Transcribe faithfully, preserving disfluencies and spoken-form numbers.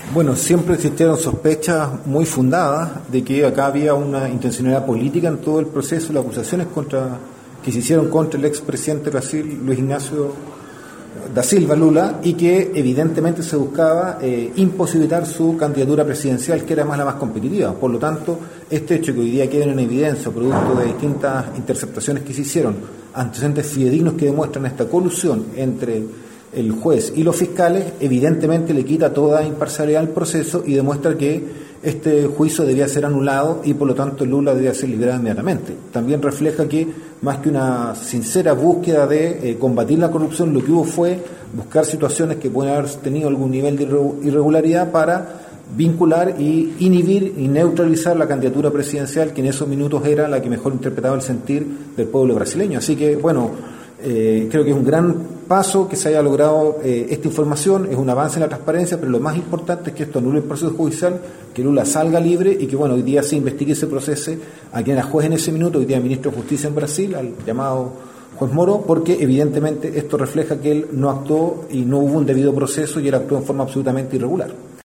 Bueno, siempre existieron sospechas muy fundadas de que acá había una intencionalidad política en todo el proceso, las acusaciones contra que se hicieron contra el expresidente de Brasil, Luis Ignacio da Silva Lula, y que evidentemente se buscaba eh, imposibilitar su candidatura presidencial, que era más la más competitiva. Por lo tanto, este hecho que hoy día queda en evidencia, producto de distintas interceptaciones que se hicieron, antecedentes fidedignos que demuestran esta colusión entre el juez y los fiscales, evidentemente le quita toda imparcialidad al proceso y demuestra que este juicio debía ser anulado y por lo tanto Lula debía ser liberado inmediatamente. También refleja que más que una sincera búsqueda de eh, combatir la corrupción, lo que hubo fue buscar situaciones que pueden haber tenido algún nivel de irregularidad para vincular y inhibir y neutralizar la candidatura presidencial, que en esos minutos era la que mejor interpretaba el sentir del pueblo brasileño. Así que, bueno, eh, creo que es un gran paso que se haya logrado eh, esta información, es un avance en la transparencia, pero lo más importante es que esto anule el proceso judicial, que Lula salga libre y que, bueno, hoy día se investigue ese proceso a quien era juez en ese minuto, hoy día ministro de Justicia en Brasil, al llamado juez Moro, porque evidentemente esto refleja que él no actuó y no hubo un debido proceso y él actuó en forma absolutamente irregular.